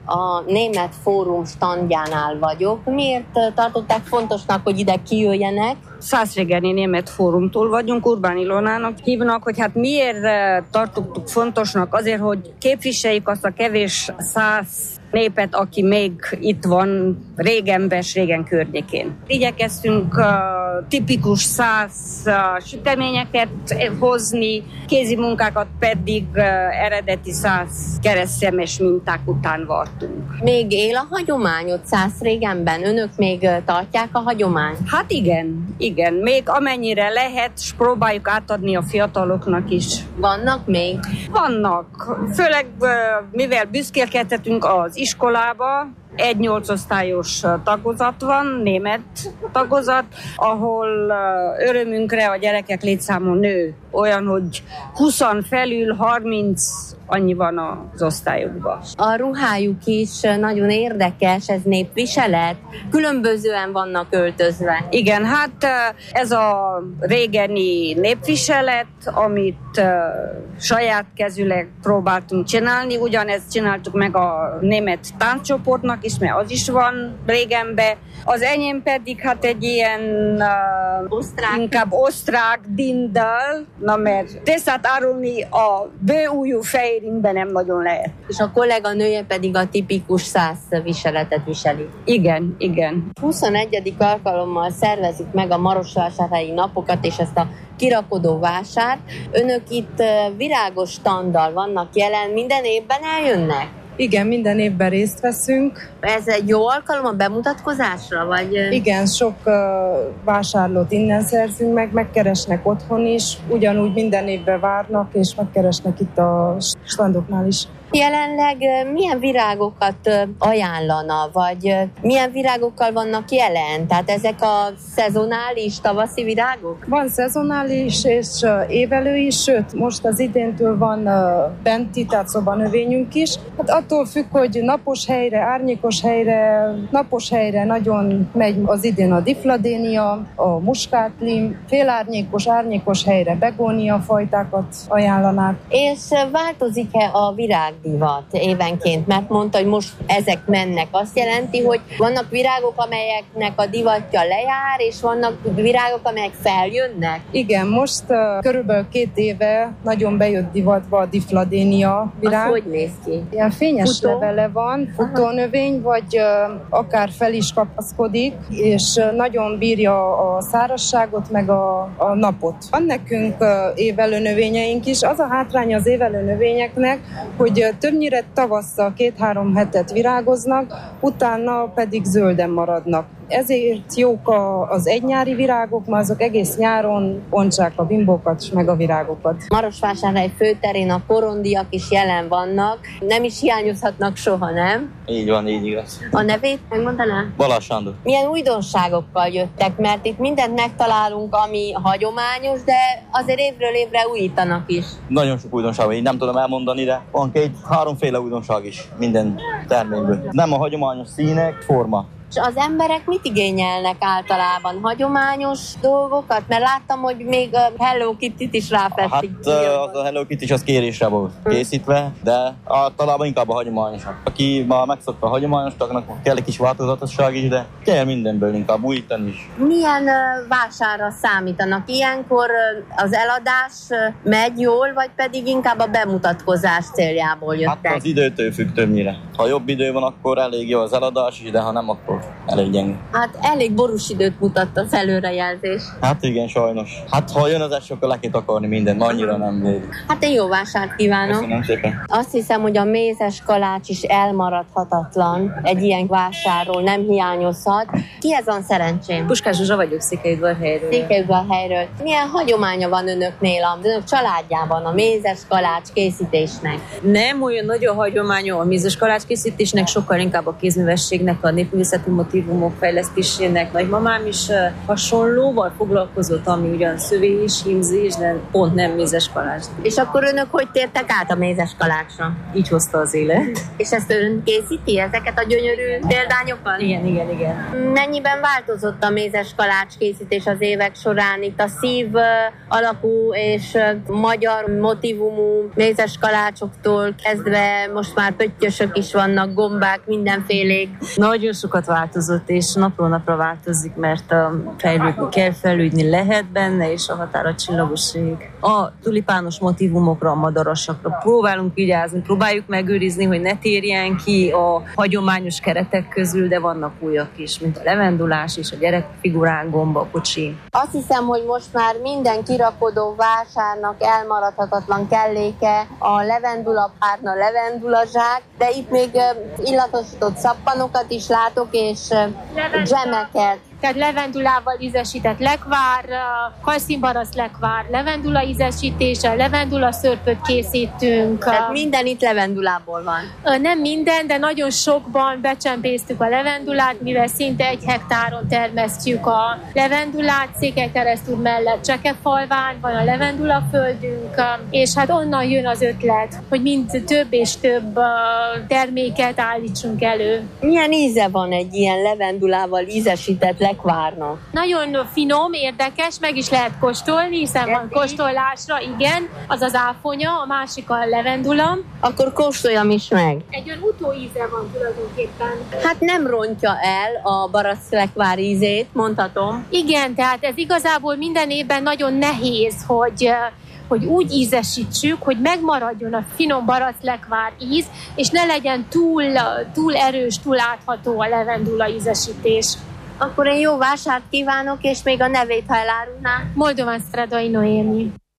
A Német Fórum standjánál vagyok. Miért tartották fontosnak, hogy ide kijöjjenek? Szászregeni Német Fórumtól vagyunk, Urbán Ilonának hívnak, hogy hát miért tartottuk fontosnak? Azért, hogy képviseljük azt a kevés szász népet, aki még itt van régen környékén. Igyekeztünk tipikus szász süteményeket hozni, kézi munkákat pedig eredeti szász keresztszemes minták után vartunk. Még él a hagyomány ott Szászrégenben? Önök még tartják a hagyományt? Hát igen. Még amennyire lehet, és próbáljuk átadni a fiataloknak is. Vannak még? Vannak. Főleg mivel büszkélkedhetünk az iskolába, egy 8 osztályos tagozat van, német tagozat, ahol örömünkre a gyerekek létszáma nő. Olyan, hogy 20 felül 30 annyi van az osztályokban. A ruhájuk is nagyon érdekes, ez népviselet? Különbözően vannak öltözve. Igen, hát ez a régeni népviselet, amit saját kezüleg próbáltunk csinálni, ugyanezt csináltuk meg a német tánccsoportnak is, mert az is van régenben. Az enyém pedig hát egy ilyen inkább osztrák dindal, na mert tésztát árulni a bőújú fehérimben nem nagyon lehet. És a kolléganője pedig a tipikus szász viseletet viseli. Igen. 21. alkalommal szervezik meg a marosvásárhelyi napokat és ezt a kirakodó vásárt. Önök itt virágos standal vannak jelen, minden évben eljönnek? Igen, minden évben részt veszünk. Ez egy jó alkalom a bemutatkozásra, vagy? Igen, sok vásárlót innen szerzünk meg, megkeresnek otthon is, ugyanúgy minden évben várnak, és megkeresnek itt a standoknál is. Jelenleg milyen virágokat ajánlana, vagy milyen virágokkal vannak jelen? Tehát ezek a szezonális tavaszi virágok? Van szezonális és évelő is, sőt, most az idéntől van benti, tehát szobanövényünk is. Hát attól függ, hogy napos helyre, árnyékos helyre, napos helyre nagyon megy az idén a difladénia, a muskátlim, félárnyékos, árnyékos helyre begónia fajtákat ajánlanák. És változik-e a virágdivat évenként? Mert mondta, hogy most ezek mennek. Azt jelenti, hogy vannak virágok, amelyeknek a divatja lejár, és vannak virágok, amelyek feljönnek? Igen, most körülbelül 2 éve nagyon bejött divatba a difladénia virág. Az hogy néz ki? Ilyen fényes levele van, futónövény, vagy akár fel is kapaszkodik, és nagyon bírja a szárazságot, meg a napot. Van nekünk évelő növényeink is. Az a hátránya az évelő növényeknek, hogy többnyire tavasszal 2-3 hetet virágoznak, utána pedig zölden maradnak. Ezért jók az egynyári virágok, mert azok egész nyáron bontsák a bimbókat, meg a virágokat. Marosvásárhely főterén a korondiak is jelen vannak, nem is hiányozhatnak soha, nem? Így van, így igaz. A nevét megmondaná? Balázs Sándor. Milyen újdonságokkal jöttek, mert itt mindent megtalálunk, ami hagyományos, de azért évről évre újítanak is. Nagyon sok újdonság van, így nem tudom elmondani, de van 2-3 újdonság is minden terményből. Nem a hagyományos színek, forma. És az emberek mit igényelnek általában? Hagyományos dolgokat? Mert láttam, hogy még a Hello Kitty-t is ráfestik. Hát az a Hello Kitty az kérésre volt készítve, de általában inkább a hagyományosak. Aki már megszokta a hagyományosaknak, kell egy kis változatosság is, de kell mindenből inkább újítani is. Milyen vásárra számítanak? Ilyenkor az eladás megy jól, vagy pedig inkább a bemutatkozás céljából jöttek? Hát az időtől függ többnyire. Ha jobb idő van, akkor elég jó az eladás is, de ha nem, akkor elég gyenge. Hát elég borús időt mutat az előrejelzés. Hát igen, sajnos. Hát ha jön az eső, akkor le kell takarni mindent, annyira nem védik. Hát én jó vásárt kívánok. Köszönöm szépen. Azt hiszem, hogy a mézes kalács is elmaradhatatlan. Egy ilyen vásárról nem hiányozhat. Ki ez a szerencsém? Puskás Zsuzsa vagyok Székelyudvarhelyről. Székelyudvarhelyről. Milyen hagyománya van önöknél, az önök családjában a mézes kalács készítésnek? Nem olyan nagyon hagyománya a mézes kalács készítésnek, sokkal inkább a kézművességnek, a népművészet motívumok fejlesztésének nagymamám is hasonlóval foglalkozott, ami ugyan szövés, hímzés, de pont nem mézes kalács. És akkor önök hogy tértek át a mézes kalácsra? Így hozta az élet. És ezt ön készíti, ezeket a gyönyörű példányokat? Igen. Mennyiben változott a mézes kalács készítés az évek során? Itt a szív alakú és magyar motivumú mézes kalácsoktól kezdve most már pöttyösök is vannak, gombák, mindenfélék. Nagyon sokat változott, és napról napra változik, mert fejlődni lehet benne, és a határ a csillagoség. A tulipános motivumokra, a madarasakra próbálunk vigyázni, próbáljuk megőrizni, hogy ne térjen ki a hagyományos keretek közül, de vannak újak is, mint a levendulás és a gyerekfigurák, gomba, kocsi. Azt hiszem, hogy most már minden kirakodó vásárnak elmaradhatatlan kelléke a levendulapárna, levendulazsák, de itt még illatosított szappanokat is látok, és dzsemeket. Tehát levendulával ízesített lekvár, kalszínbarasz lekvár, levendula ízesítése, levendula szörpöt készítünk. Tehát minden itt levendulából van? Nem minden, de nagyon sokban becsempésztük a levendulát, mivel szinte 1 hektáron termesztjük a levendulát. Székelykeresztúr mellett Csekefalván van a levendula földünk, és hát onnan jön az ötlet, hogy mind több és több terméket állítsunk elő. Milyen íze van egy ilyen levendulával ízesített lekvárnak? Nagyon finom, érdekes, meg is lehet kóstolni, hiszen van kóstolásra, igen, az az áfonya, a másik a levendula. Akkor kóstoljam is meg. Egy olyan utóíze van tulajdonképpen. Hát nem rontja el a baracklekvár ízét, mondhatom. Igen, tehát ez igazából minden évben nagyon nehéz, hogy úgy ízesítsük, hogy megmaradjon a finom baracklekvár íz, és ne legyen túl erős, túl átható a levendula ízesítés. Akkor én jó vásárt kívánok, és még a nevét, ha elárulná. Moldovan Stradai Noémi.